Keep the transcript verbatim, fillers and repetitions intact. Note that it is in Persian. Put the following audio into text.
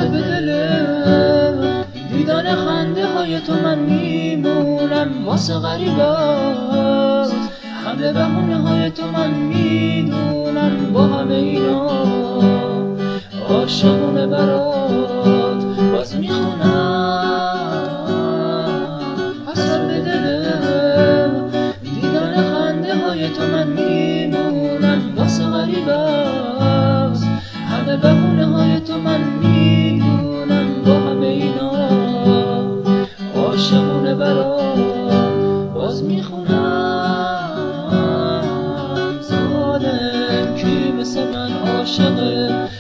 به دل دیدن خنده های تو من میمونم، واسه غریبات همه بهونه های تو من میدونم. با همه اینا عاشقونه برات باز میخونم. حسرت به دل دیدن خنده های تو من میمونم، واسه غریبات همه بهونه های تو من میدونم. با همه اینا عاشقونه برات باز میخونم. ظالم کی مثل من عاشقه